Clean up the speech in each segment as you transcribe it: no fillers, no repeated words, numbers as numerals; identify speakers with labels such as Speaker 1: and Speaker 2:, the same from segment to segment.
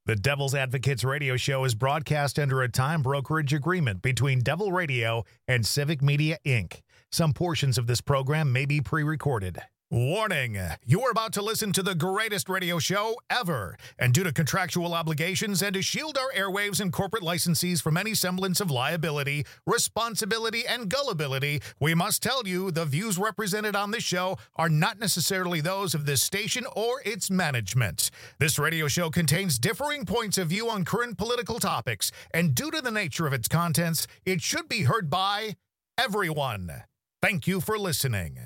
Speaker 1: The Devil's Advocates radio show is broadcast under a time brokerage agreement between Devil Radio and Civic Media, Inc. Some portions of this program may be pre-recorded. Warning, you are about to listen to the greatest radio show ever. And due to contractual obligations and to shield our airwaves and corporate licensees from any semblance of liability, responsibility, and gullibility, we must tell you the views represented on this show are not necessarily those of this station or its management. This radio show contains differing points of view on current political topics, and due to the nature of its contents, it should be heard by everyone. Thank you for listening.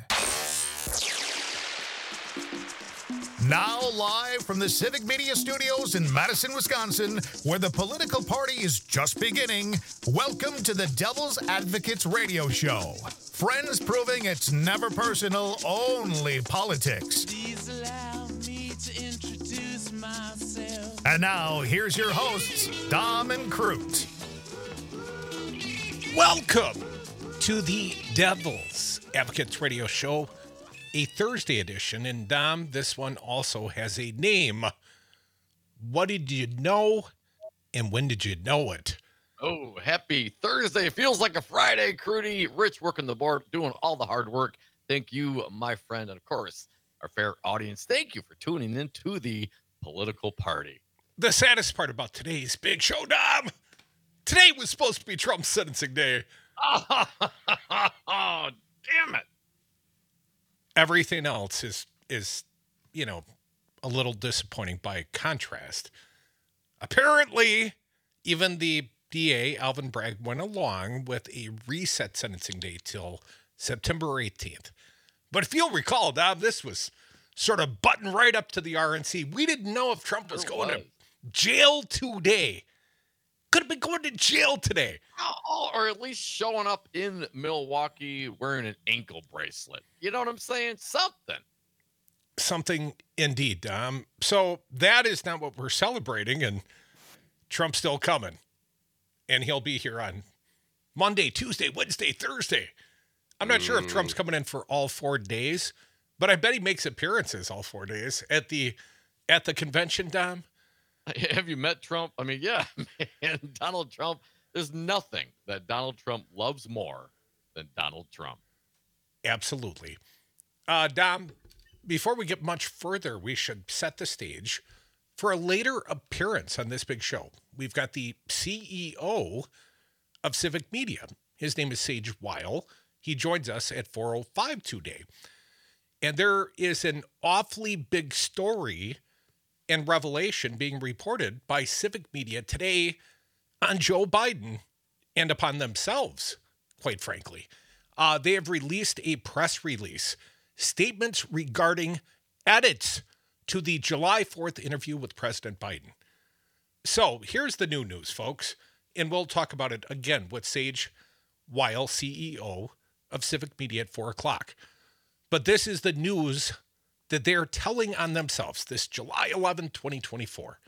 Speaker 1: Now live from the Civic Media Studios in Madison, Wisconsin, where the political party is just beginning, welcome to the Devil's Advocates radio show. Friends proving it's never personal, only politics.
Speaker 2: Please allow me to introduce myself.
Speaker 1: And now, here's your hosts, Dom and Crute.
Speaker 3: Welcome to the Devil's Advocates radio show, a Thursday edition. And Dom, this one also has a name. What did you know, and when did you know it?
Speaker 4: Oh, happy Thursday. Feels like a Friday, Crudy. Rich working the board, doing all the hard work. Thank you, my friend. And of course, our fair audience, thank you for tuning in to the political party.
Speaker 3: The saddest part about today's big show, Dom, today was supposed to be Trump's sentencing day.
Speaker 4: Oh, damn it.
Speaker 3: Everything else is, you know, a little disappointing by contrast. Apparently, even the DA, Alvin Bragg, went along with a reset sentencing date till September 18th. But if you'll recall, Dom, this was sort of buttoned right up to the RNC. We didn't know if Trump was going to jail today. Could have been going to jail today.
Speaker 4: Oh, or at least showing up in Milwaukee wearing an ankle bracelet. You know what I'm saying?
Speaker 3: Something indeed, Dom. So that is not what we're celebrating, and Trump's still coming. And he'll be here on Monday, Tuesday, Wednesday, Thursday. I'm not sure if Trump's coming in for all 4 days, but I bet he makes appearances all 4 days at the convention, Dom.
Speaker 4: Have you met Trump? I mean, yeah, man, Donald Trump. There's nothing that Donald Trump loves more than Donald Trump.
Speaker 3: Absolutely. Dom, before we get much further, we should set the stage for a later appearance on this big show. We've got the CEO of Civic Media. His name is Sage Weil. He joins us at 4:05 today. And there is an awfully big story and revelation being reported by Civic Media today on Joe Biden and upon themselves, quite frankly. They have released a press release, statements regarding edits to the July 4th interview with President Biden. So here's the new news, folks, and we'll talk about it again with Sage Weil, CEO of Civic Media at 4 o'clock. But this is the news that they're telling on themselves this July 11, 2024.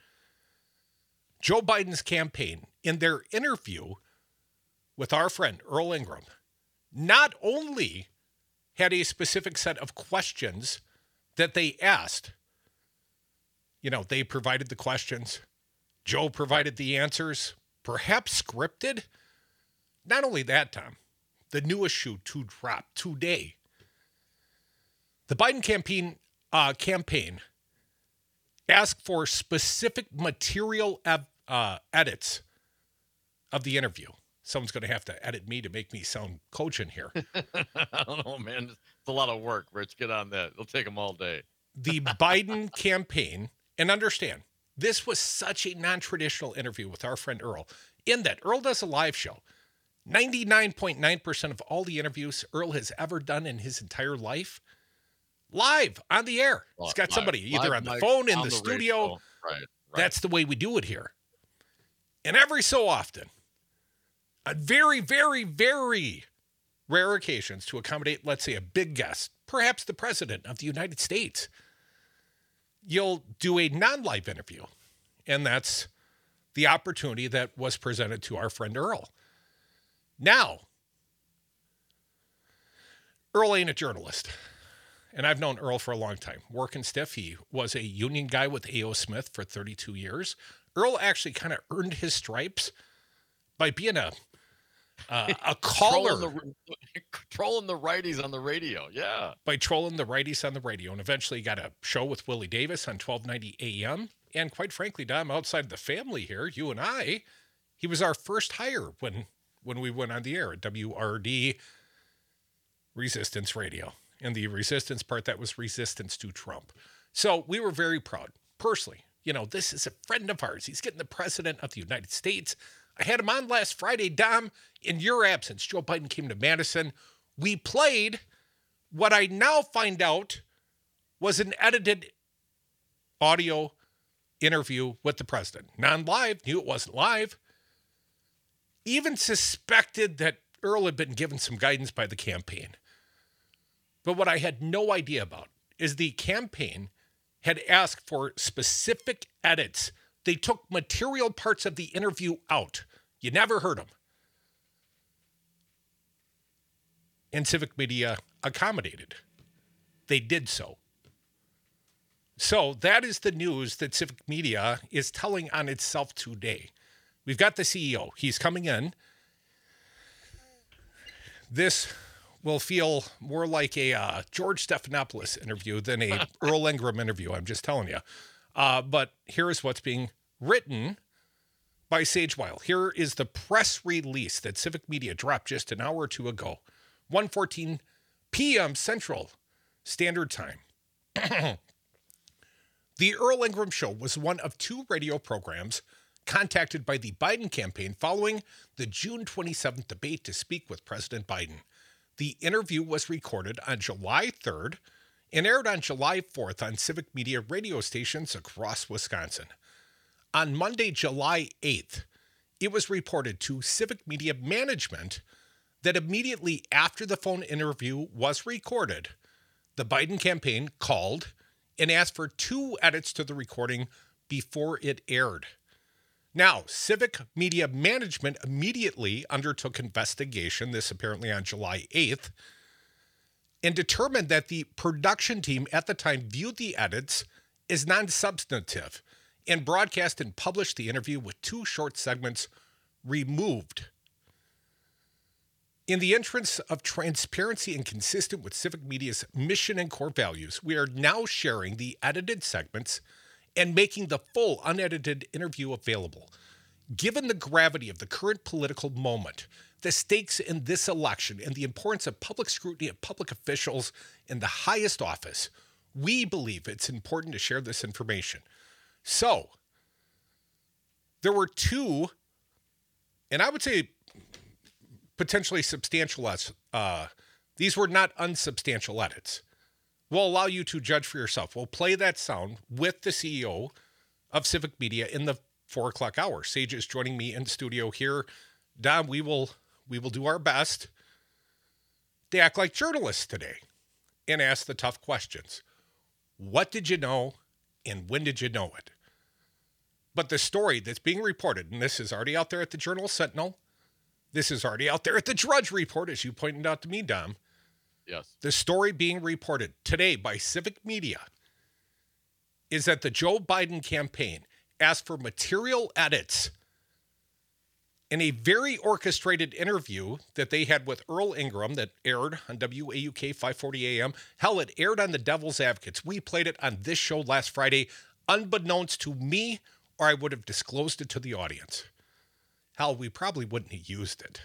Speaker 3: Joe Biden's campaign, in their interview with our friend Earl Ingram, not only had a specific set of questions that they asked. You know, they provided the questions. Joe provided the answers, perhaps scripted. Not only that, Tom, the newest shoe to drop today. The Biden campaign asked for specific material edits of the interview. Someone's going to have to edit me to make me sound cogent here.
Speaker 4: I don't know, man. It's a lot of work, Rich. Get on that. It'll take them all day.
Speaker 3: The Biden campaign, and understand, this was such a non-traditional interview with our friend Earl, in that Earl does a live show. 99.9% of all the interviews Earl has ever done in his entire life, live on the air. He's got somebody either on the phone, in the studio.
Speaker 4: Right.
Speaker 3: That's the way we do it here. And every so often, on very, very, very rare occasions to accommodate, let's say, a big guest, perhaps the President of the United States, you'll do a non-live interview. And that's the opportunity that was presented to our friend Earl. Now, Earl ain't a journalist. and I've known Earl for a long time, working stiff. He was a union guy with A.O. Smith for 32 years. Earl actually kind of earned his stripes by being a caller.
Speaker 4: Trolling the righties on the radio, yeah.
Speaker 3: By trolling the righties on the radio, and eventually got a show with Willie Davis on 1290 AM. And quite frankly, Dom, outside the family here, you and I, he was our first hire when we went on the air at WRD Resistance Radio. And the resistance part, that was resistance to Trump. So we were very proud, personally. You know, this is a friend of ours. He's getting the president of the United States. I had him on last Friday, Dom, in your absence. Joe Biden came to Madison. We played what I now find out was an edited audio interview with the president. Non-live, knew it wasn't live. Even suspected that Earl had been given some guidance by the campaign. But what I had no idea about is the campaign had asked for specific edits. They took material parts of the interview out. You never heard them. And Civic Media accommodated. They did so. So that is the news that Civic Media is telling on itself today. We've got the CEO. He's coming in. This will feel more like a George Stephanopoulos interview than a Earl Ingram interview, I'm just telling you. But here's what's being written by Sage Weil. Here is the press release that Civic Media dropped just an hour or two ago. 1:14 p.m. Central Standard Time. The Earl Ingram Show was one of two radio programs contacted by the Biden campaign following the June 27th debate to speak with President Biden. The interview was recorded on July 3rd and aired on July 4th on Civic Media radio stations across Wisconsin. On Monday, July 8th, it was reported to Civic Media management that immediately after the phone interview was recorded, the Biden campaign called and asked for 2 edits to the recording before it aired. Now, Civic Media management immediately undertook investigation, this apparently on July 8th, and determined that the production team at the time viewed the edits as non-substantive and broadcast and published the interview with 2 short segments removed. In the interest of transparency and consistent with Civic Media's mission and core values, we are now sharing the edited segments and making the full unedited interview available. Given the gravity of the current political moment, the stakes in this election, and the importance of public scrutiny of public officials in the highest office, we believe it's important to share this information. So, there were 2, and I would say potentially substantial edits. These were not unsubstantial edits. We'll allow you to judge for yourself. We'll play that sound with the CEO of Civic Media in the 4 o'clock hour. Sage is joining me in studio here. Dom, we will do our best to act like journalists today and ask the tough questions. What did you know and when did you know it? But the story that's being reported, and this is already out there at the Journal-Sentinel, this is already out there at the Drudge Report, as you pointed out to me, Dom.
Speaker 4: Yes.
Speaker 3: The story being reported today by Civic Media is that the Joe Biden campaign asked for material edits in a very orchestrated interview that they had with Earl Ingram that aired on WAUK 540 AM. Hell, it aired on the Devil's Advocates. We played it on this show last Friday, unbeknownst to me, or I would have disclosed it to the audience. Hell, we probably wouldn't have used it.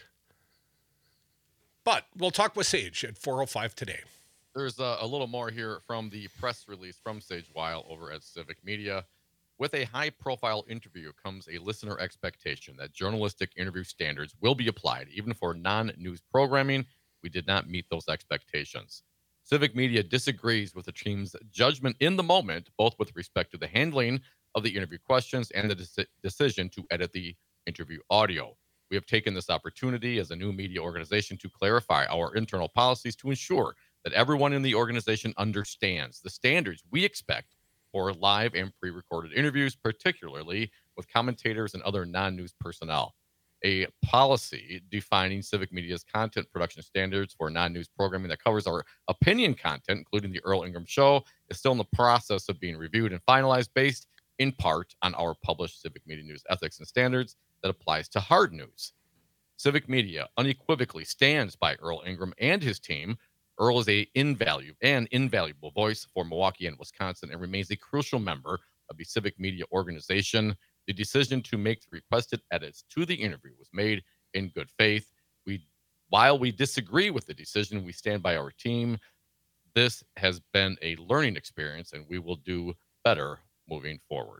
Speaker 3: But we'll talk with Sage at 4:05 today.
Speaker 4: There's a little more here from the press release from Sage Weil over at Civic Media. With a high-profile interview comes a listener expectation that journalistic interview standards will be applied, even for non-news programming. We did not meet those expectations. Civic Media disagrees with the team's judgment in the moment, both with respect to the handling of the interview questions and the decision to edit the interview audio. We have taken this opportunity as a new media organization to clarify our internal policies to ensure that everyone in the organization understands the standards we expect for live and pre-recorded interviews, particularly with commentators and other non-news personnel. a policy defining Civic Media's content production standards for non-news programming that covers our opinion content, including the Earl Ingram Show, is still in the process of being reviewed and finalized based in part on our published Civic Media News ethics and standards that applies to hard news. Civic Media unequivocally stands by Earl Ingram and his team. Earl is an invaluable voice for Milwaukee and Wisconsin and remains a crucial member of the Civic Media organization. The decision to make the requested edits to the interview was made in good faith. While we disagree with the decision, we stand by our team. This has been a learning experience, and we will do better moving forward.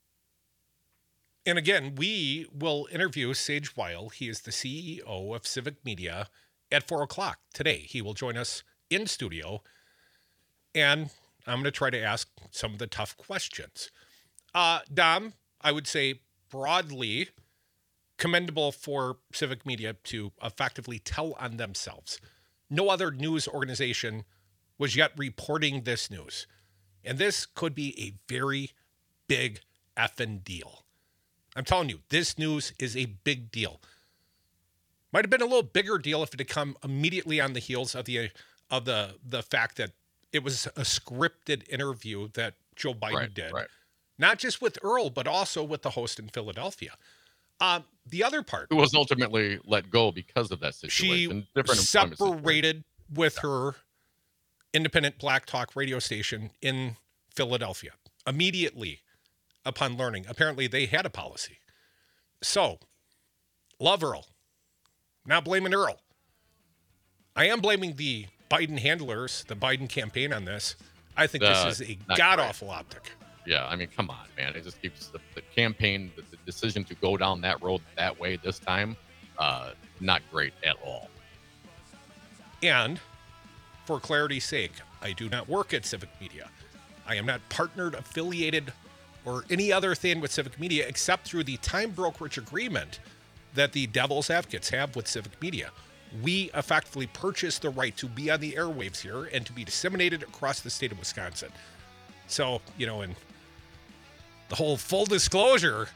Speaker 3: And again, we will interview Sage Weil. He is the CEO of Civic Media at 4 o'clock today. He will join us in studio, and I'm going to try to ask some of the tough questions. Dom, I would say broadly commendable for Civic Media to effectively tell on themselves. No other news organization was yet reporting this news. And this could be a very big effing deal. I'm telling you, this news is a big deal. Might have been a little bigger deal if it had come immediately on the heels of the fact that it was a scripted interview that Joe Biden did. Right. Not just with Earl, but also with the host in Philadelphia. The other part,
Speaker 4: who was ultimately let go because of that situation.
Speaker 3: She separated with her independent Black Talk radio station in Philadelphia immediately upon learning. Apparently, they had a policy. So, love Earl. Not blaming Earl. I am blaming the Biden handlers, the Biden campaign on this. I think this is a god-awful optic.
Speaker 4: Yeah, I mean, come on, man. It just keeps the campaign, the decision to go down that road that way this time, not great at all.
Speaker 3: And for clarity's sake, I do not work at Civic Media. I am not partnered, affiliated, or any other thing with Civic Media except through the time brokerage agreement that the Devil's Advocates have with Civic Media. We effectively purchase the right to be on the airwaves here and to be disseminated across the state of Wisconsin. So, in the whole full disclosure,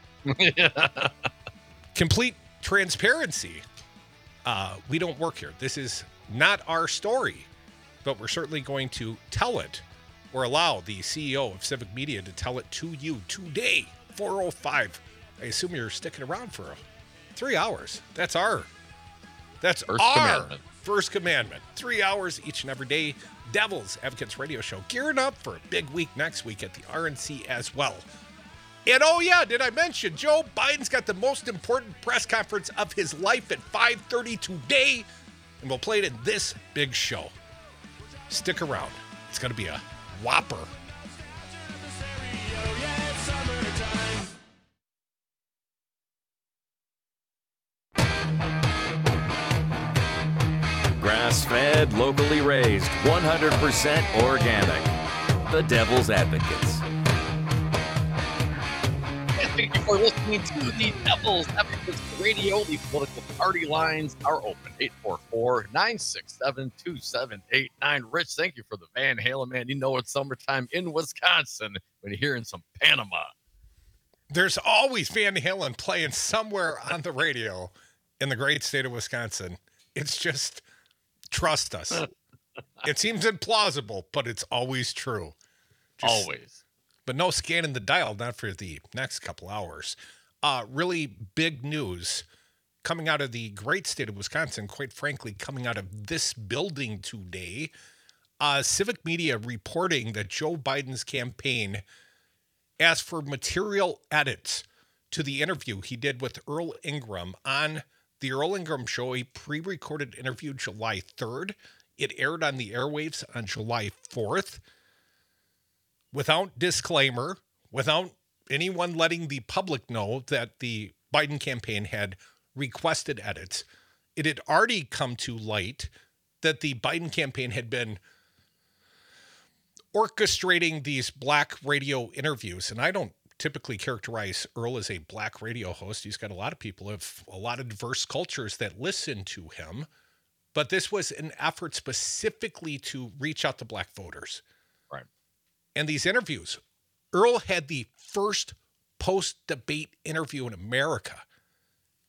Speaker 3: complete transparency, we don't work here. This is not our story, but we're certainly going to tell it or allow the CEO of Civic Media to tell it to you today, 4:05. I assume you're sticking around for 3 hours. That's our first commandment. 3 hours each and every day. Devil's Advocates radio show, gearing up for a big week next week at the RNC as well. And oh yeah, did I mention Joe Biden's got the most important press conference of his life at 5:30 today, and we'll play it in this big show. Stick around. It's going to be a whopper.
Speaker 5: Grass-fed, locally raised, 100% organic. The Devil's Advocates.
Speaker 4: Thank you for listening to the Devil's Advocates Radio. The political party lines are open. 844-967-2789. Rich, thank you for the Van Halen, man. You know it's summertime in Wisconsin when you're hearing some Panama.
Speaker 3: There's always Van Halen playing somewhere on the radio in the great state of Wisconsin. It's just, trust us. It seems implausible, but it's always true.
Speaker 4: Always.
Speaker 3: But no scanning the dial, not for the next couple hours. Really big news coming out of the great state of Wisconsin, quite frankly, coming out of this building today. Civic Media reporting that Joe Biden's campaign asked for material edits to the interview he did with Earl Ingram on the Earl Ingram Show, a pre-recorded interview July 3rd. It aired on the airwaves on July 4th. Without disclaimer, without anyone letting the public know that the Biden campaign had requested edits, it had already come to light that the Biden campaign had been orchestrating these black radio interviews. And I don't typically characterize Earl as a black radio host. He's got a lot of people of a lot of diverse cultures that listen to him. But this was an effort specifically to reach out to black voters.
Speaker 4: Right.
Speaker 3: And these interviews, Earl had the first post-debate interview in America.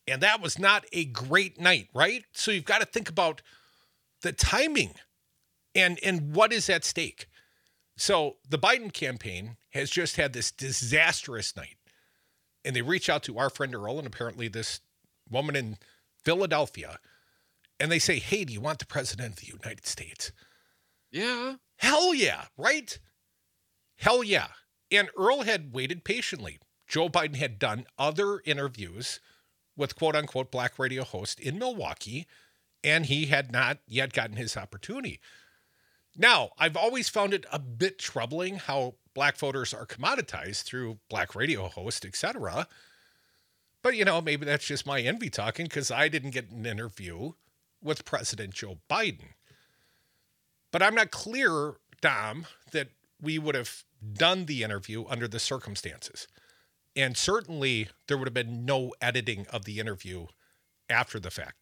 Speaker 3: And that was not a great night, right? So you've got to think about the timing and what is at stake. So the Biden campaign has just had this disastrous night. And they reach out to our friend Earl and apparently this woman in Philadelphia. And they say, hey, do you want the president of the United States?
Speaker 4: Yeah.
Speaker 3: Hell yeah, right? Hell yeah. And Earl had waited patiently. Joe Biden had done other interviews with quote-unquote black radio host in Milwaukee, and he had not yet gotten his opportunity. Now, I've always found it a bit troubling how black voters are commoditized through black radio hosts, etc. But, maybe that's just my envy talking because I didn't get an interview with President Joe Biden. But I'm not clear, Dom, that we would have done the interview under the circumstances. And certainly there would have been no editing of the interview after the fact.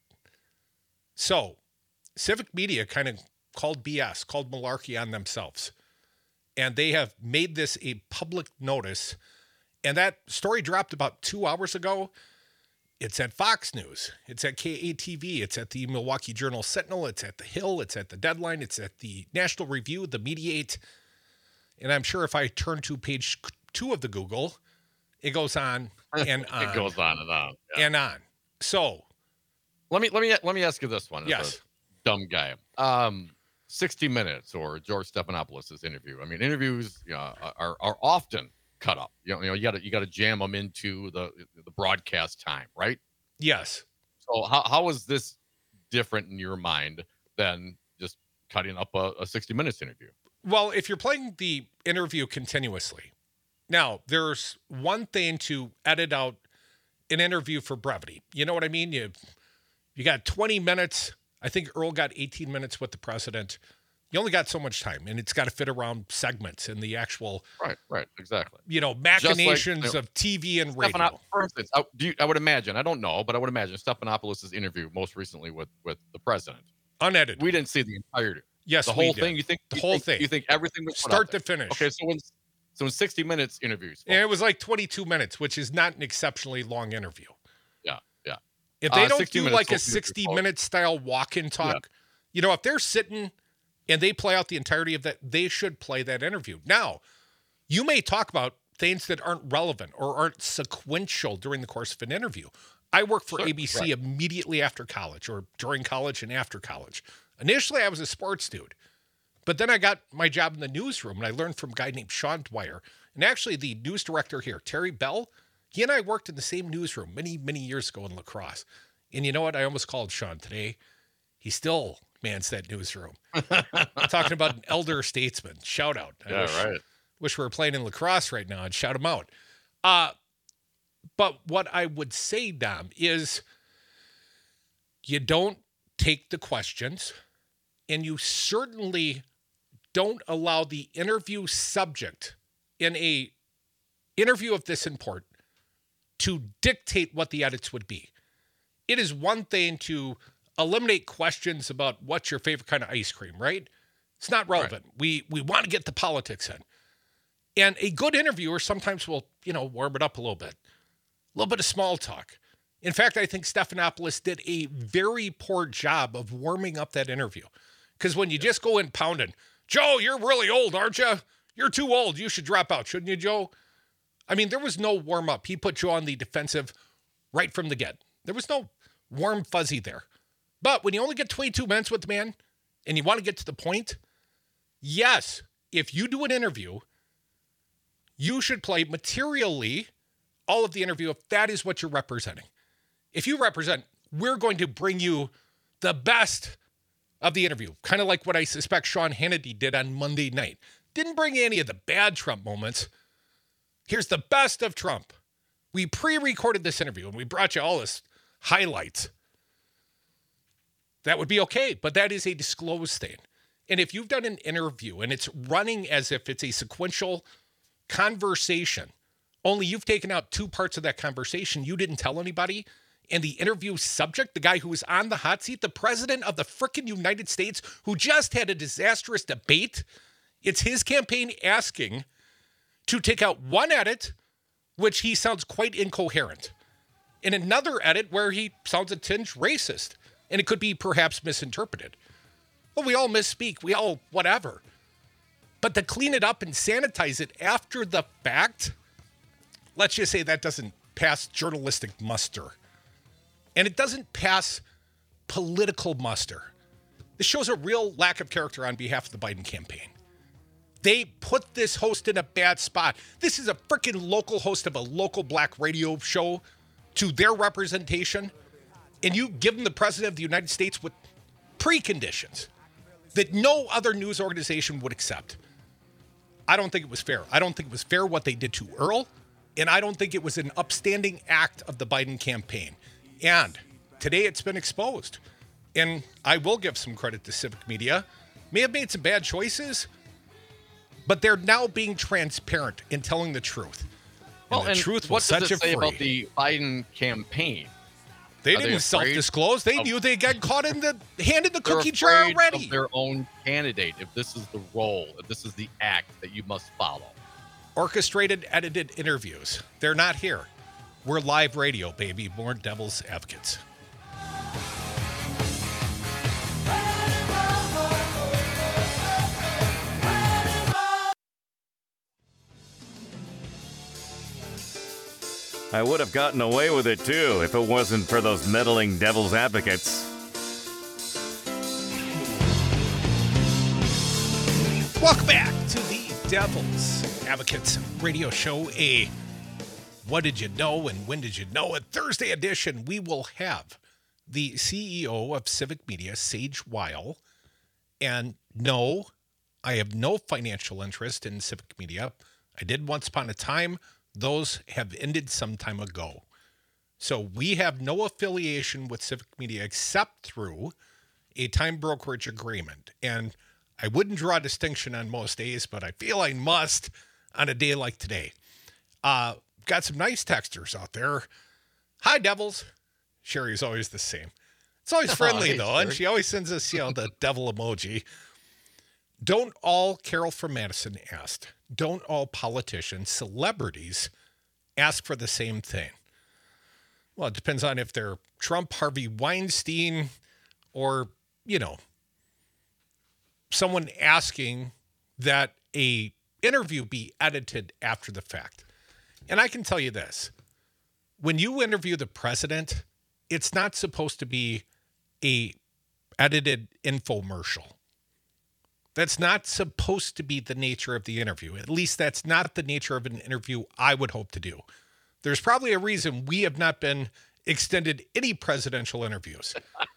Speaker 3: So Civic Media kind of called BS, called malarkey on themselves. And they have made this a public notice. And that story dropped about 2 hours ago. It's at Fox News. It's at KATV. It's at the Milwaukee Journal Sentinel. It's at The Hill. It's at The Deadline. It's at the National Review, the Mediate. And I'm sure if I turn to page 2 of the Google, it goes on and on.
Speaker 4: It goes on and on. Yeah.
Speaker 3: And on. So
Speaker 4: let me ask you this one.
Speaker 3: Yes.
Speaker 4: As a dumb guy. 60 Minutes or George Stephanopoulos' interview. I mean, interviews are often cut up. You got to jam them into the broadcast time, right?
Speaker 3: Yes.
Speaker 4: So how is this different in your mind than just cutting up a 60 Minutes interview?
Speaker 3: Well, if you're playing the interview continuously, now there's one thing to edit out an interview for brevity. You know what I mean? You got 20 minutes. I think Earl got 18 minutes with the president. You only got so much time, and it's got to fit around segments and the actual
Speaker 4: right, exactly.
Speaker 3: Machinations of TV and radio.
Speaker 4: For instance, I would imagine, I don't know, but I would imagine Stephanopoulos' interview most recently with the president.
Speaker 3: Unedited.
Speaker 4: We didn't see the entirety.
Speaker 3: Yes,
Speaker 4: the whole thing. You think
Speaker 3: the whole thing?
Speaker 4: You think everything was
Speaker 3: start to finish?
Speaker 4: Okay, so in 60 Minutes interviews,
Speaker 3: and it was like 22 minutes, which is not an exceptionally long interview.
Speaker 4: Yeah.
Speaker 3: If they don't do like a 60-minute style walk-in talk, if they're sitting and they play out the entirety of that, they should play that interview. Now, you may talk about things that aren't relevant or aren't sequential during the course of an interview. I worked for ABC immediately after college or during college and after college. Initially, I was a sports dude, but then I got my job in the newsroom and I learned from a guy named Sean Dwyer. And actually, the news director here, Terry Bell, he and I worked in the same newsroom many, many years ago in La Crosse. And you know what? I almost called Sean today. He still mans that newsroom. I'm talking about an elder statesman. Shout out. I wish we were playing in La Crosse right now and shout him out. But what I would say, Dom, is you don't take the questions, and you certainly don't allow the interview subject in a interview of this import to dictate what the edits would be. It is one thing to eliminate questions about what's your favorite kind of ice cream, right? It's not relevant. Right. We want to get the politics in. And a good interviewer sometimes will, warm it up a little bit of small talk. In fact, I think Stephanopoulos did a very poor job of warming up that interview. Because when you just go in pounding, Joe, you're really old, aren't you? You're too old. You should drop out, shouldn't you, Joe? I mean, there was no warm up. He put Joe on the defensive right from the get. There was no warm fuzzy there. But when you only get 22 minutes with the man and you want to get to the point, yes, if you do an interview, you should play materially all of the interview if that is what you're representing. If you represent, we're going to bring you the best of the interview, kind of like what I suspect Sean Hannity did on Monday night. Didn't bring any of the bad Trump moments. Here's the best of Trump. We pre-recorded this interview and we brought you all this highlights. That would be okay, but that is a disclosed thing. And if you've done an interview and it's running as if it's a sequential conversation, only you've taken out two parts of that conversation, you didn't tell anybody, and the interview subject, the guy who was on the hot seat, the president of the frickin' United States, who just had a disastrous debate, it's his campaign asking to take out one edit, which he sounds quite incoherent. in another edit where he sounds a tinge racist, and it could be perhaps misinterpreted. Well, we all misspeak. We all whatever. But to clean it up and sanitize it after the fact, let's just say that doesn't pass journalistic muster. And it doesn't pass political muster. This shows a real lack of character on behalf of the Biden campaign. They put this host in a bad spot. This is a freaking local host of a local black radio show to their representation, and you give them the president of the United States with preconditions that no other news organization would accept. I don't think it was fair. I don't think it was fair what they did to Earl, and I don't think it was an upstanding act of the Biden campaign. And today it's been exposed. And I will give some credit to Civic Media. May have made some bad choices, but they're now being transparent and telling the truth. And the truth will set you free.
Speaker 4: What does it say about the Biden campaign?
Speaker 3: They didn't self-disclose. They knew they got caught in the hand in the cookie jar already.
Speaker 4: Of their own candidate, if this is the role, if this is the act that you must follow.
Speaker 3: Orchestrated, edited interviews. They're not here. We're live radio, baby. More Devil's Advocates.
Speaker 5: I would have gotten away with it, too, if it wasn't for those meddling devil's advocates.
Speaker 3: Welcome back to the Devil's Advocates radio show. A What Did You Know and When Did You Know? A Thursday edition. We will have the CEO of Civic Media, Sage Weil. And no, I have no financial interest in Civic Media. I did once upon a time. Those have ended some time ago. So we have no affiliation with Civic Media except through a time brokerage agreement. And I wouldn't draw a distinction on most days, but I feel I must on a day like today. Got some nice texters out there. Hi, Devils. Sherry's always the same. It's always friendly, though, and she always sends us, the devil emoji. Don't all, Carol from Madison asked, don't all politicians, celebrities, ask for the same thing? Well, it depends on if they're Trump, Harvey Weinstein, or, someone asking that a interview be edited after the fact. And I can tell you this. When you interview the president, it's not supposed to be a edited infomercial. That's not supposed to be the nature of the interview. At least that's not the nature of an interview I would hope to do. There's probably a reason we have not been extended any presidential interviews.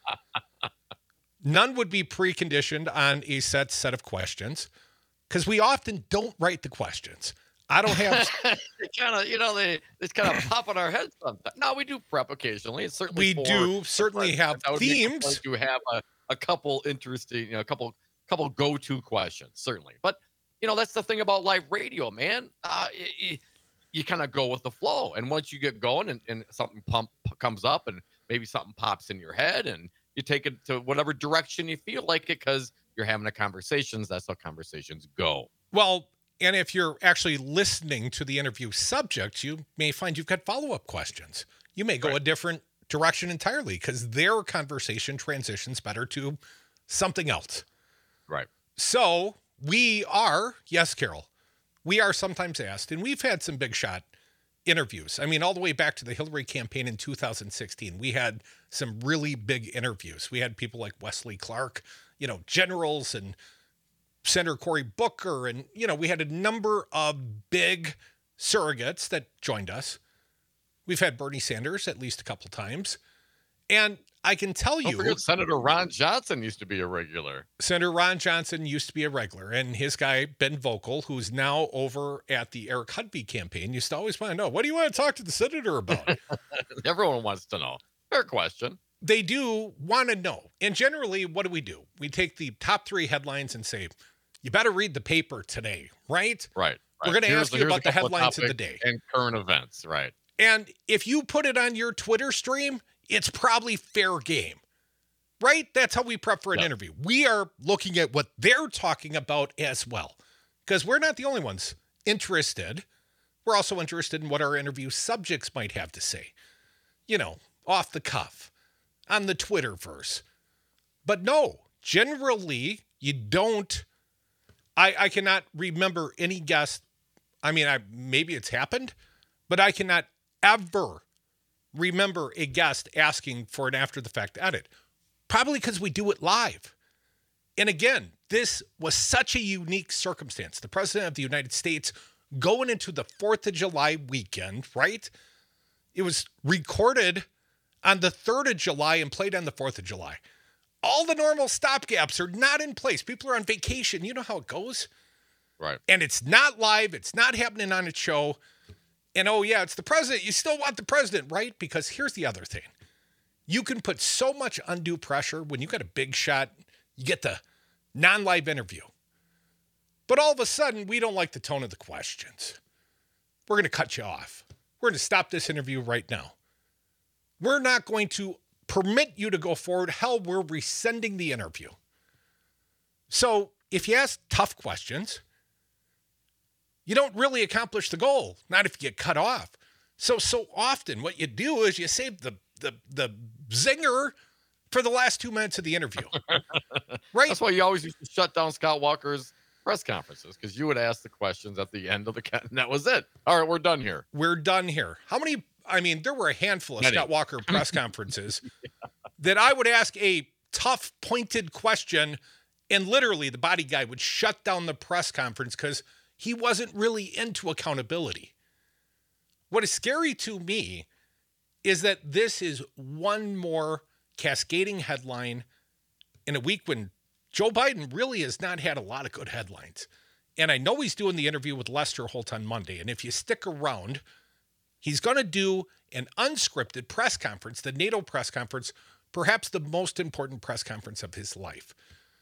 Speaker 3: None would be preconditioned on a set of questions because we often don't write the questions. I don't have...
Speaker 4: they kind of pop in our heads sometimes. No, we do prep occasionally. It's certainly
Speaker 3: we do certainly have themes.
Speaker 4: To have a couple interesting, a couple go-to questions, certainly. But, that's the thing about live radio, man. You kind of go with the flow. And once you get going and something comes up and maybe something pops in your head and you take it to whatever direction you feel like it because you're having a conversation. That's how conversations go.
Speaker 3: Well, and if you're actually listening to the interview subject, you may find you've got follow-up questions. You may go a different direction entirely because their conversation transitions better to something else.
Speaker 4: Right.
Speaker 3: So we are, yes, Carol, we are sometimes asked, and we've had some big shot interviews. I mean, all the way back to the Hillary campaign in 2016, we had some really big interviews. We had people like Wesley Clark, generals and Senator Cory Booker. And, we had a number of big surrogates that joined us. We've had Bernie Sanders at least a couple times. And I can tell you...
Speaker 4: Don't forget Senator Ron Johnson used to be a regular.
Speaker 3: Senator Ron Johnson used to be a regular. And his guy, Ben Vogel, who's now over at the Eric Hudby campaign, used to always want to know, what do you want to talk to the senator about?
Speaker 4: Everyone wants to know. Fair question.
Speaker 3: They do want to know. And generally, what do? We take the top 3 headlines and say, you better read the paper today, right?
Speaker 4: Right.
Speaker 3: We're going to ask you about the headlines of the day.
Speaker 4: And current events, right.
Speaker 3: And if you put it on your Twitter stream, it's probably fair game, right? That's how we prep for an interview. We are looking at what they're talking about as well, because we're not the only ones interested. We're also interested in what our interview subjects might have to say. off the cuff on the Twitterverse. But no, generally you don't. I cannot remember any guest. I mean, maybe it's happened, but I cannot ever remember a guest asking for an after-the-fact edit. Probably because we do it live. And again, this was such a unique circumstance. The President of the United States going into the 4th of July weekend, right? It was recorded on the 3rd of July and played on the 4th of July. All the normal stopgaps are not in place. People are on vacation. You know how it goes.
Speaker 4: Right.
Speaker 3: And it's not live. It's not happening on its show. And oh yeah, it's the president. You still want the president, right? Because here's the other thing. You can put so much undue pressure when you got a big shot. You get the non-live interview. But all of a sudden, we don't like the tone of the questions. We're going to cut you off. We're going to stop this interview right now. We're not going to permit you to go forward. Hell, we're rescinding the interview. So if you ask tough questions, you don't really accomplish the goal, not if you get cut off. So often what you do is you save the zinger for the last 2 minutes of the interview. Right?
Speaker 4: That's why you always used to shut down Scott Walker's press conferences, because you would ask the questions at the end of and that was it. All right, we're done here.
Speaker 3: We're done here. How many? I mean, there were a handful of Scott Walker press conferences that I would ask a tough, pointed question, and literally the body guy would shut down the press conference because he wasn't really into accountability. What is scary to me is that this is one more cascading headline in a week when Joe Biden really has not had a lot of good headlines. And I know he's doing the interview with Lester Holt on Monday. And if you stick around, he's going to do an unscripted press conference, the NATO press conference, perhaps the most important press conference of his life.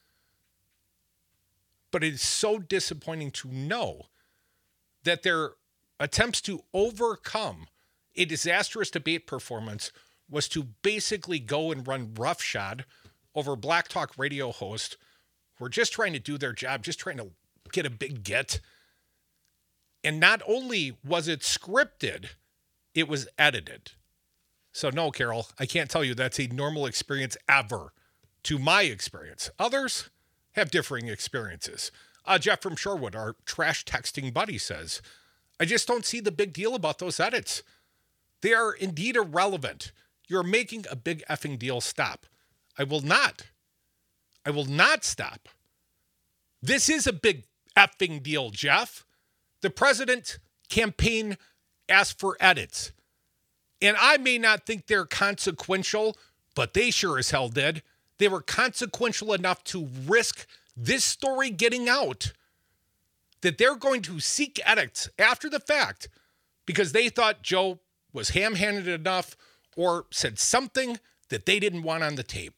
Speaker 3: But it is so disappointing to know that their attempts to overcome a disastrous debate performance was to basically go and run roughshod over Black Talk radio hosts who are just trying to do their job, just trying to get a big get. And not only was it scripted, it was edited. So no, Carol, I can't tell you that's a normal experience ever to my experience. Others have differing experiences. Jeff from Shorewood, our trash texting buddy, says, I just don't see the big deal about those edits. They are indeed irrelevant. You're making a big effing deal. Stop. I will not stop. This is a big effing deal, Jeff. The president's campaign asked for edits. And I may not think they're consequential, but they sure as hell did. They were consequential enough to risk this story getting out, that they're going to seek edits after the fact because they thought Joe was ham-handed enough or said something that they didn't want on the tape.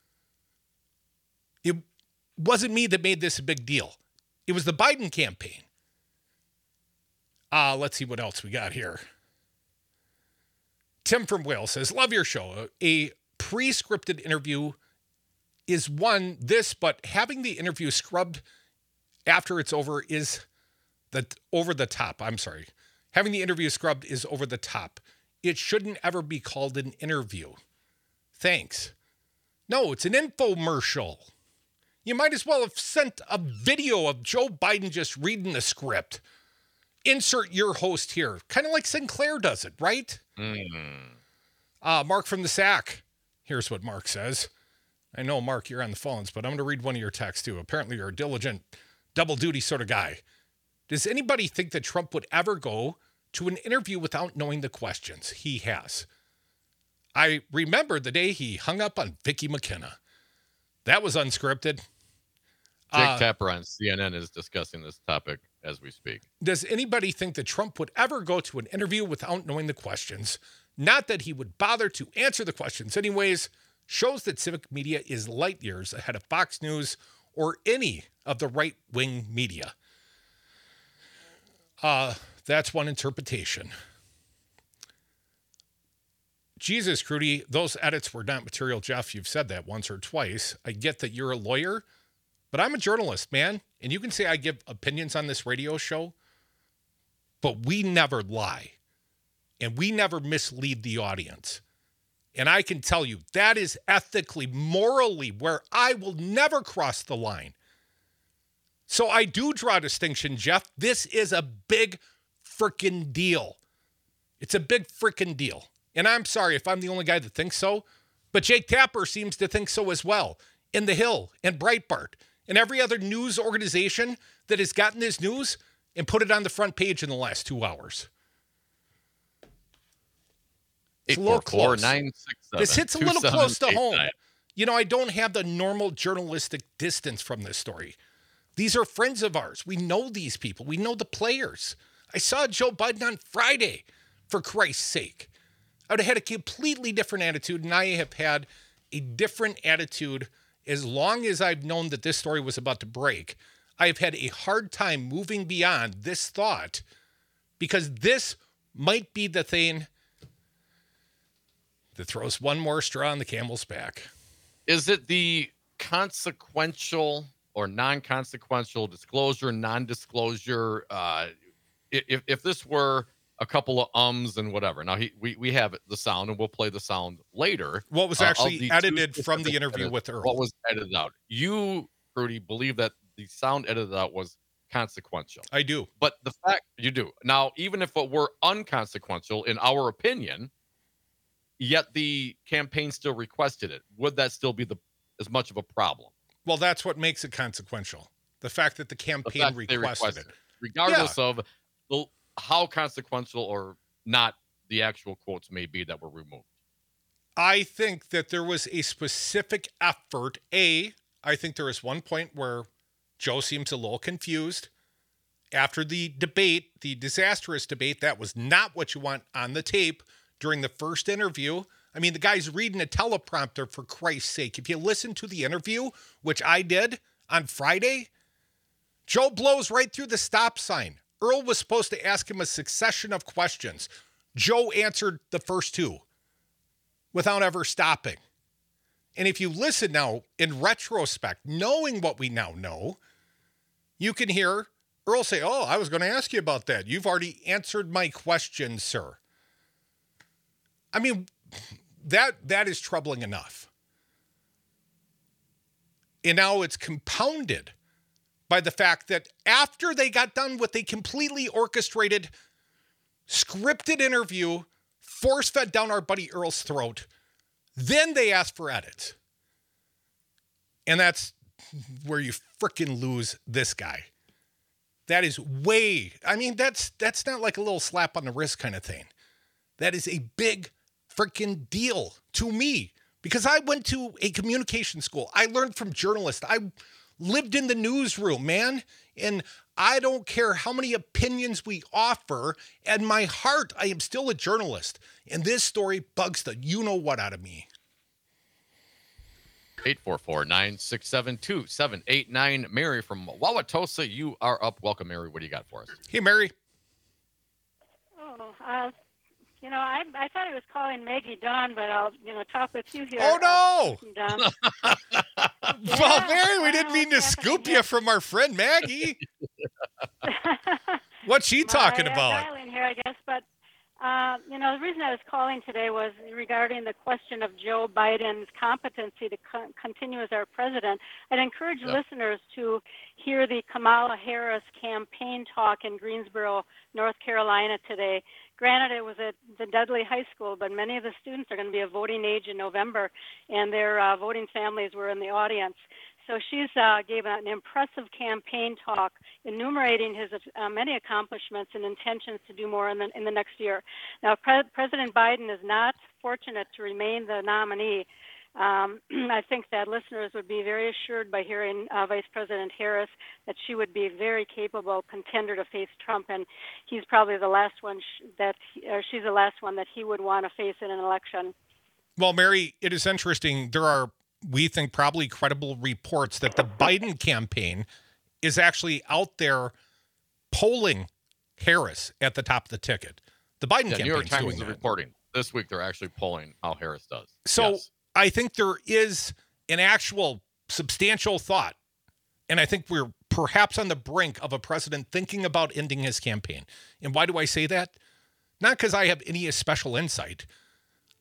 Speaker 3: It wasn't me that made this a big deal. It was the Biden campaign. Let's see what else we got here. Tim from Wales says, love your show. A pre-scripted interview is but having the interview scrubbed after it's over is over the top. I'm sorry. Having the interview scrubbed is over the top. It shouldn't ever be called an interview. Thanks. No, it's an infomercial. You might as well have sent a video of Joe Biden just reading the script. Insert your host here. Kind of like Sinclair does it, right? Mark from the Sack. Here's what Mark says. I know, Mark, you're on the phones, but I'm going to read one of your texts too. Apparently you're a diligent, double duty sort of guy. Does anybody think that Trump would ever go to an interview without knowing the questions? He has. I remember the day he hung up on Vicky McKenna. That was unscripted.
Speaker 4: Jake Tapper on CNN is discussing this topic as we speak.
Speaker 3: Does anybody think that Trump would ever go to an interview without knowing the questions? Not that he would bother to answer the questions anyways. Shows that civic media is light years ahead of Fox News or any of the right-wing media. That's one interpretation. Jesus, Crudy, those edits were not material, Jeff. You've said that once or twice. I get that you're a lawyer, but I'm a journalist, man. And you can say I give opinions on this radio show, but we never lie. And we never mislead the audience. And I can tell you that is ethically, morally where I will never cross the line. So I do draw a distinction, Jeff. This is a big freaking deal. It's a big freaking deal. And I'm sorry if I'm the only guy that thinks so, but Jake Tapper seems to think so as well. In The Hill and Breitbart and every other news organization that has gotten this news and put it on the front page in the last 2 hours. It's a little close.
Speaker 4: 844-967.
Speaker 3: This hits a little close to home. You know, I don't have the normal journalistic distance from this story. These are friends of ours. We know these people. We know the players. I saw Joe Biden on Friday, for Christ's sake. I would have had a completely different attitude, and I have had a different attitude as long as I've known that this story was about to break. I have had a hard time moving beyond this thought because this might be the thing that throws one more straw on the camel's back.
Speaker 4: Is it the consequential or non-consequential disclosure, non-disclosure? If this were a couple of ums and whatever. Now we have the sound, and we'll play the sound later.
Speaker 3: What was actually edited from the interview with Earl?
Speaker 4: What was edited out? You, Rudy, believe that the sound edited out was consequential.
Speaker 3: I do.
Speaker 4: But the fact you do. Now, even if it were unconsequential, in our opinion, yet the campaign still requested it, would that still be as much of a problem?
Speaker 3: Well, that's what makes it consequential. The fact that the campaign requested it.
Speaker 4: Regardless of how consequential or not the actual quotes may be that were removed.
Speaker 3: I think that there was a specific effort. I think there was one point where Joe seems a little confused. After the debate, the disastrous debate, that was not what you want on the tape during the first interview. I mean, the guy's reading a teleprompter, for Christ's sake. If you listen to the interview, which I did on Friday, Joe blows right through the stop sign. Earl was supposed to ask him a succession of questions. Joe answered the first two without ever stopping. And if you listen now, in retrospect, knowing what we now know, you can hear Earl say, "Oh, I was going to ask you about that. You've already answered my question, sir." I mean, that is troubling enough. And now it's compounded by the fact that after they got done with a completely orchestrated, scripted interview, force-fed down our buddy Earl's throat, then they asked for edits. And that's where you frickin' lose this guy. That is that's not like a little slap on the wrist kind of thing. That is a big frickin' deal to me because I went to a communication school. I learned from journalists. I lived in the newsroom, man. And I don't care how many opinions we offer. At my heart, I am still a journalist. And this story bugs the you-know-what out of me.
Speaker 4: 844-967-2789. Mary from Wauwatosa, you are up. Welcome, Mary. What do you got for us?
Speaker 3: Hey, Mary.
Speaker 6: I thought I was calling Maggie Dawn, but I'll, talk with you here.
Speaker 3: Oh, no.
Speaker 6: Dawn.
Speaker 3: Well, Mary, we didn't mean to scoop you from our friend Maggie. What's she talking about?
Speaker 6: Dialing here, I guess, but the reason I was calling today was regarding the question of Joe Biden's competency to continue as our president. I'd encourage listeners to hear the Kamala Harris campaign talk in Greensboro, North Carolina today. Granted, it was at the Dudley High School, but many of the students are going to be of voting age in November, and their voting families were in the audience. So she's gave an impressive campaign talk enumerating his many accomplishments and intentions to do more in the next year. Now, President Biden is not fortunate to remain the nominee. I think that listeners would be very assured by hearing Vice President Harris that she would be a very capable contender to face Trump, and he's probably the last one she's the last one that he would want to face in an election.
Speaker 3: Well, Mary, it is interesting. There are, we think, probably credible reports that the Biden campaign is actually out there polling Harris at the top of the ticket. The Biden campaign.
Speaker 4: New York Times is reporting this week. They're actually polling how Harris does.
Speaker 3: So
Speaker 4: yes.
Speaker 3: I think there is an actual substantial thought, and I think we're perhaps on the brink of a president thinking about ending his campaign. And why do I say that? Not because I have any special insight.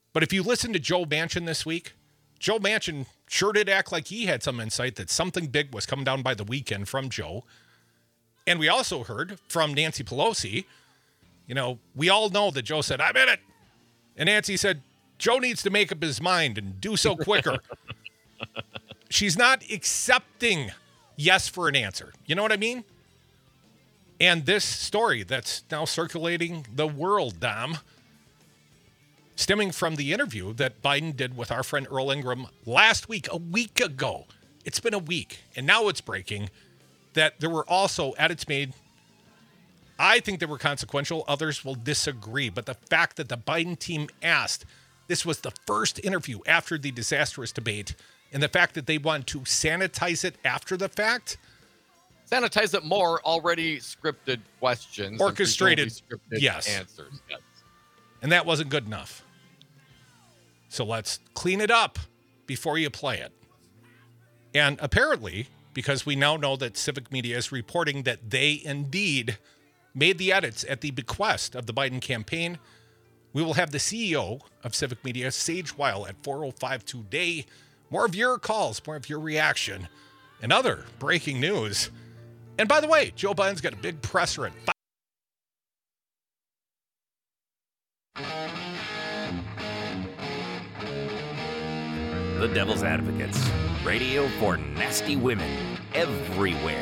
Speaker 3: But if you listen to Joe Manchin this week, Joe Manchin sure did act like he had some insight that something big was coming down by the weekend from Joe. And we also heard from Nancy Pelosi, we all know that Joe said, I'm in it. And Nancy said, Joe needs to make up his mind and do so quicker. She's not accepting yes for an answer. You know what I mean? And this story that's now circulating the world, Dom, stemming from the interview that Biden did with our friend Earl Ingram last week, a week ago. It's been a week, and now it's breaking that there were also edits made. I think they were consequential. Others will disagree. But the fact that the Biden team asked, this was the first interview after the disastrous debate, and the fact that they want to sanitize it after the fact.
Speaker 4: Sanitize it more, already scripted questions.
Speaker 3: Orchestrated,
Speaker 4: scripted
Speaker 3: yes.
Speaker 4: Answers, yes.
Speaker 3: And that wasn't good enough. So let's clean it up before you play it. And apparently, because we now know that Civic Media is reporting that they indeed made the edits at the bequest of the Biden campaign, we will have the CEO of Civic Media, Sage Weil, at 4:05 today. More of your calls, more of your reaction, and other breaking news. And by the way, Joe Biden's got a big presser at 5.
Speaker 5: The Devil's Advocates. Radio for nasty women everywhere.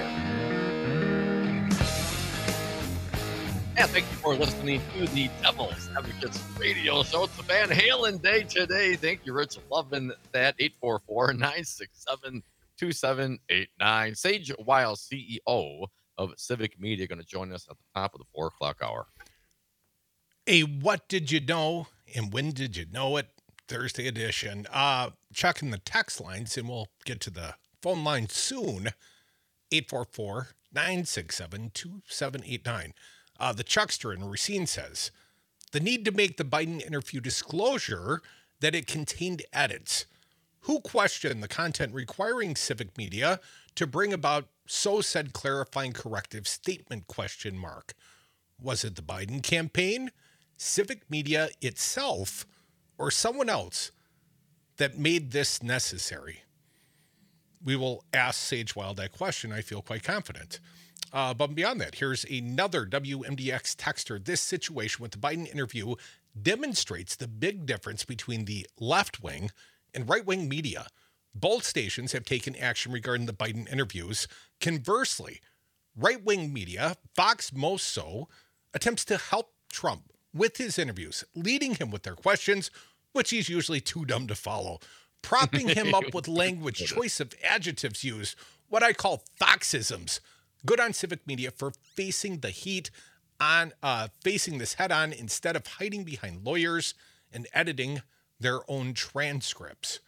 Speaker 4: Yeah, thank you for listening to the Devil's Advocates radio show. It's the Van Halen day today. Thank you, Rich. Loving that. 844-967-2789. Sage Weil, CEO of Civic Media, going to join us at the top of the 4 o'clock hour.
Speaker 3: A What Did You Know and When Did You Know It Thursday edition. Checking the text lines, and we'll get to the phone line soon. 844-967-2789. The Chuckster in Racine says, the need to make the Biden interview disclosure that it contained edits. Who questioned the content requiring Civic Media to bring about so-said clarifying corrective statement ? Was it the Biden campaign, Civic Media itself, or someone else that made this necessary? We will ask Sage Weil that question. I feel quite confident. But beyond that, here's another WMDX texter. This situation with the Biden interview demonstrates the big difference between the left wing and right wing media. Both stations have taken action regarding the Biden interviews. Conversely, right wing media, Fox most so, attempts to help Trump with his interviews, leading him with their questions, which he's usually too dumb to follow, propping him up with language, choice of adjectives used, what I call Foxisms. Good on Civic Media for facing the heat on facing this head on instead of hiding behind lawyers and editing their own transcripts.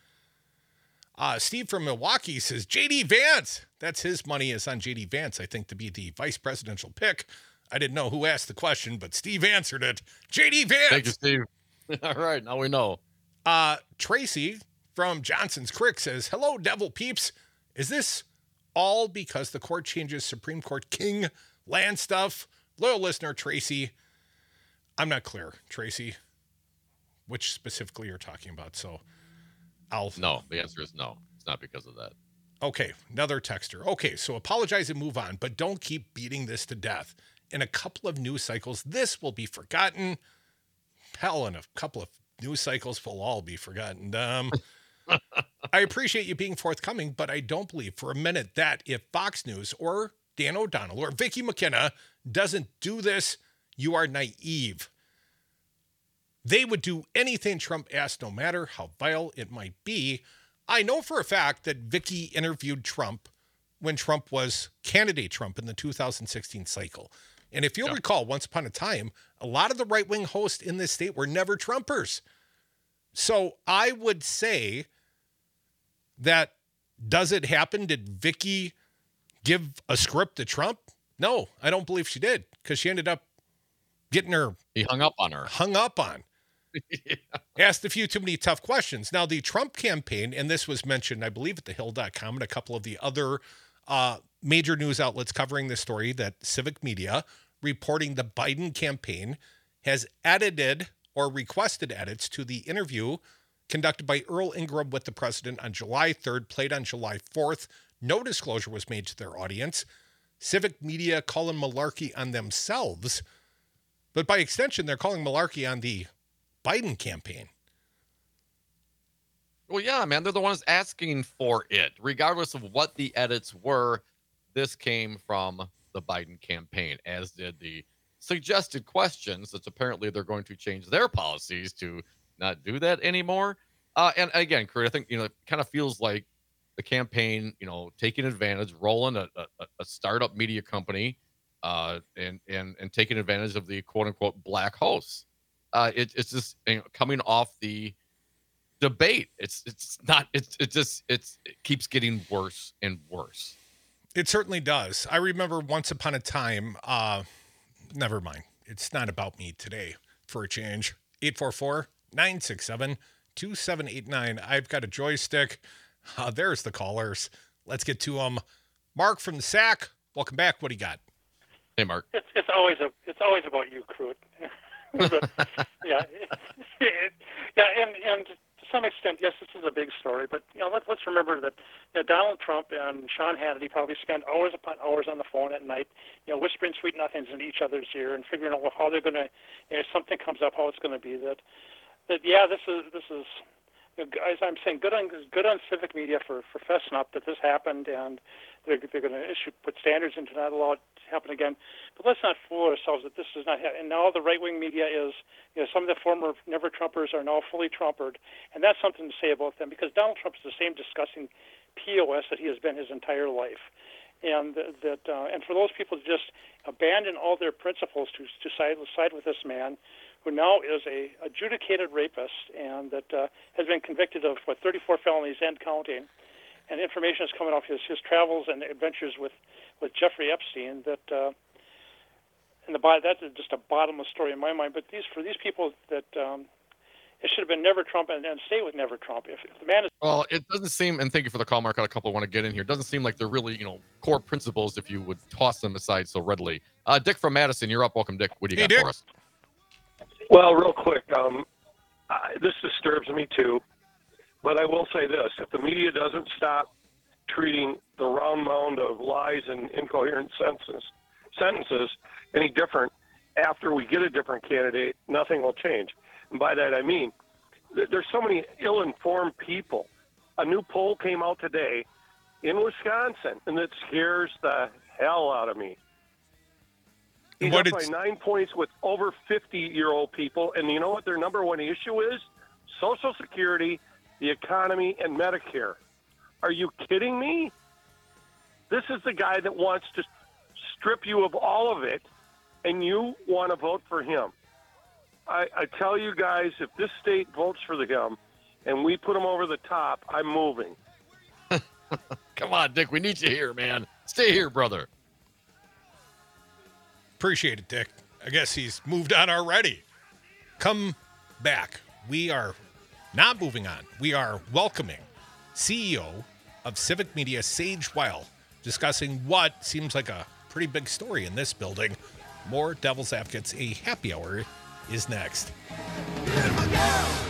Speaker 3: Steve from Milwaukee says, J.D. Vance. That's his money is on J.D. Vance, I think, to be the vice presidential pick. I didn't know who asked the question, but Steve answered it. J.D. Vance.
Speaker 4: Thank you, Steve. All right, now we know.
Speaker 3: Tracy from Johnson's Creek says, hello, devil peeps. Is this all because the court changes Supreme Court King land stuff? Loyal listener, Tracy. I'm not clear, Tracy, which specifically you're talking about. So
Speaker 4: No, the answer is no. It's not because of that.
Speaker 3: Okay, another texter. Okay, so apologize and move on, but don't keep beating this to death. In a couple of news cycles, this will be forgotten. Hell, in a couple of news cycles, will all be forgotten. I appreciate you being forthcoming, but I don't believe for a minute that if Fox News or Dan O'Donnell or Vicky McKenna doesn't do this, you are naive. They would do anything Trump asked, no matter how vile it might be. I know for a fact that Vicky interviewed Trump when Trump was candidate Trump in the 2016 cycle. And if you'll recall, once upon a time, a lot of the right-wing hosts in this state were never Trumpers. So I would say that, does it happen? Did Vicky give a script to Trump? No, I don't believe she did, because she ended up getting her...
Speaker 4: He hung up on her.
Speaker 3: Yeah. Asked a few too many tough questions. Now, the Trump campaign, and this was mentioned, I believe, at thehill.com and a couple of the other major news outlets covering this story, that Civic Media reporting the Biden campaign has edited or requested edits to the interview conducted by Earl Ingram with the president on July 3rd, played on July 4th. No disclosure was made to their audience. Civic Media calling malarkey on themselves, but by extension, they're calling malarkey on the Biden campaign.
Speaker 4: Well, yeah, man, they're the ones asking for it. Regardless of what the edits were, this came from the Biden campaign, as did the suggested questions. That apparently they're going to change their policies to not do that anymore. And again, Kurt, I think, it kind of feels like the campaign, taking advantage, rolling a startup media company, and taking advantage of the quote unquote black hosts. It's just coming off the debate. It keeps getting worse and worse.
Speaker 3: It certainly does. I remember once upon a time, never mind. It's not about me today for a change. 844-967-2789. I've got a joystick. There's the callers. Let's get to them. Mark from the SAC. Welcome back. What do you got?
Speaker 4: Hey, Mark.
Speaker 7: It's always about you, Crute. Yeah, and to some extent, yes, this is a big story. But let's remember that Donald Trump and Sean Hannity probably spend hours upon hours on the phone at night, whispering sweet nothings in each other's ear and figuring out how they're going to, if something comes up, how it's going to be. This is. As I'm saying, good on Civic Media for fessing up that this happened, and they're going to put standards in to not allow it to happen again. But let's not fool ourselves that this does not happen. And now the right-wing media is, some of the former Never-Trumpers are now fully Trumpered, and that's something to say about them, because Donald Trump is the same disgusting POS that he has been his entire life. And and for those people to just abandon all their principles to side with this man, who now is a adjudicated rapist and that has been convicted of 34 felonies and counting, and information is coming off his travels and adventures with Jeffrey Epstein. That's just a bottomless story in my mind. But for these people that it should have been Never Trump and stay with Never Trump. If the man is
Speaker 4: it doesn't seem, and thank you for the call, Mark. I got a couple I want to get in here. It doesn't seem like they're really core principles if you would toss them aside so readily. Dick from Madison, you're up. Welcome, Dick. What do you got
Speaker 3: Dick.
Speaker 4: for us?
Speaker 8: Well, real quick, this disturbs me too, but I will say this. If the media doesn't stop treating the round mound of lies and incoherent sentences any different after we get a different candidate, nothing will change. And by that I mean, there's so many ill-informed people. A new poll came out today in Wisconsin, and it scares the hell out of me. He's up by 9 points with over 50-year-old people. And you know what their number one issue is? Social Security, the economy, and Medicare. Are you kidding me? This is the guy that wants to strip you of all of it, and you want to vote for him. I tell you guys, if this state votes for him and we put him over the top, I'm moving.
Speaker 4: Come on, Dick. We need you here, man. Stay here, brother.
Speaker 3: Appreciate it, Dick. I guess he's moved on already. Come back. We are not moving on. We are welcoming CEO of Civic Media, Sage Weil, discussing what seems like a pretty big story in this building. More Devil's Advocates. A happy hour is next.
Speaker 2: Beautiful girl.